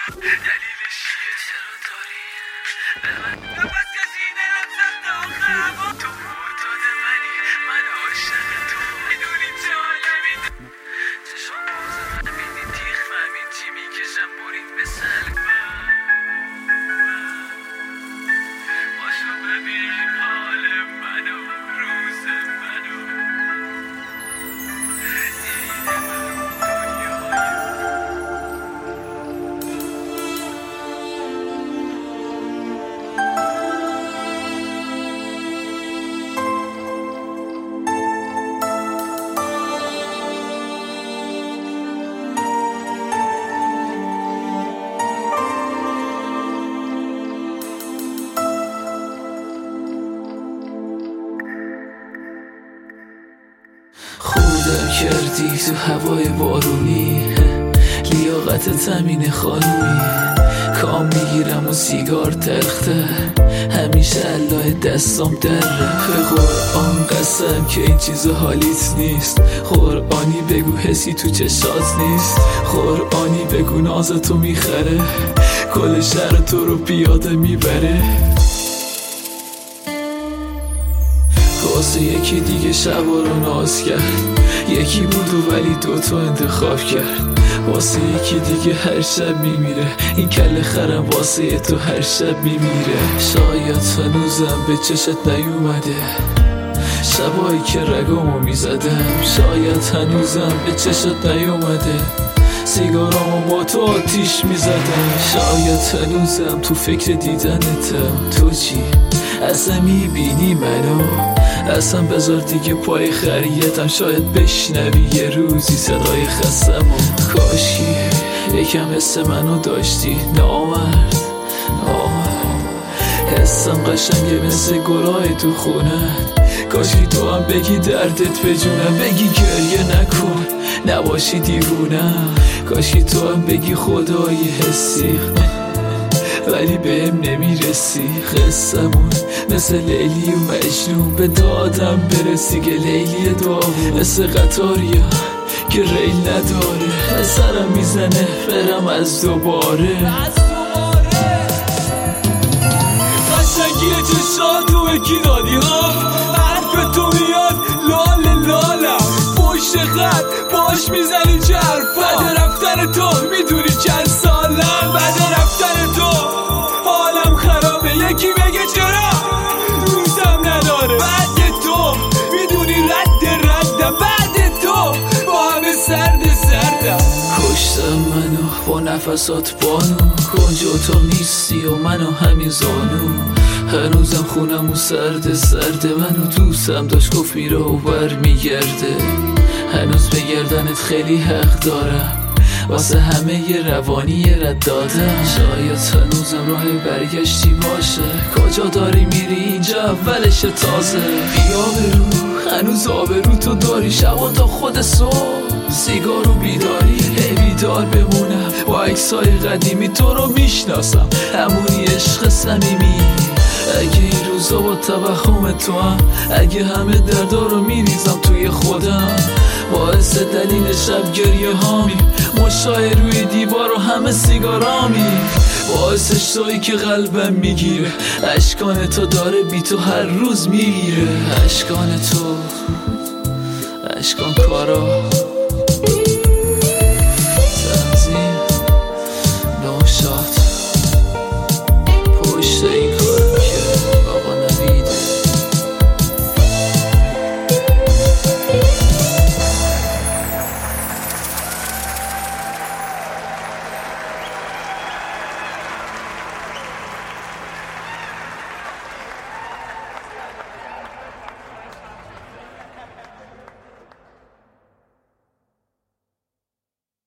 دلیلش چیه چرا داری به من نفس کشیده رفتم تا آخر تو معتاد منی من عاشق تو میدونی چه عالمی چشم باز فهمیدی تیخ فهمید چی میکشم برید به سلبم باشو ببین حال منو روز منو خودم کردی تو هوای بارونی لیاقت تامین خانومی کام میگیرم و سیگار تلخته همیشه الله دستام دره به قرآن قسم که این چیزا حالیت نیست قرآنی بگو حسی تو چشات نیست قرآنی بگو نازتو میخره کل شهر تو رو پیاده میبره واسه یکی دیگه شبا رو ناز کرد یکی بود و ولی دوتا انتخاب کرد واسه یکی دیگه هر شب میمیره این کله خرم واسه تو هر شب میمیره شاید هنوزم به چشت نیومده شبایی که رگامو میزدم شاید هنوزم به چشت نیومده سیگارامو با تو آتیش میزدم شاید هنوزم تو فکر دیدنتم تو چی؟ اصلا میبینی منو؟ اصلا بذار دیگه پای خریتم شاید بشنوی یه روزی صدای خستمو کاشکی یکم حس منو داشتی نامرد حسم قشنگه مثل گلای تو خونت کاشکی تو هم بگی دردت به جونم بگی گریه نکن نباشی دیوونم کاشکی تو هم بگی خدای حسی ولی بهم نمیرسی قصمون مثل لیلی و مجنون به دادم برسی که لیلی داغون مثل قطاریا که ریل نداره سرم میزنه برم از دوباره قشنگی چشاتو بکی دادی ها حرف تو میاد لال لالم پشت خط باش میزنی چه حرفا بعد رفتن تو میدونی چند سالم بعد رفتن تو حالم خرابه یکی بگه چرا روزم نداره بعد تو میدونی ردم بعد تو با همه سردم کشتم منو با نفسات بانو کنج اتاق نیستی و منو همین زانو هنوزم خونم و سرد منو دوستم داشت گفت میره و بر میگرده هنوز به گردنت خیلی حق دارم واسه همه ی روانی رد دادم شاید هنوزم راه برگشتی باشه کجا داری میری اینجا اولش تازه بیا برو هنوز آبرو تو داری شبا تا خود صبح سیگار و بیداری بیدار بمونم با عکسای قدیمی تو رو میشناسم همونی عشق صمیمی اگه این روزا با توهم تو هم اگه همه دردا رو میریزم توی خودم باعث دلیل شب گریه هامی مشای روی دیوار و همه سیگارامی باعث شایی که قلبم میگیره اشکان تو داره بی تو هر روز میگیره اشکان تو اشکان کارا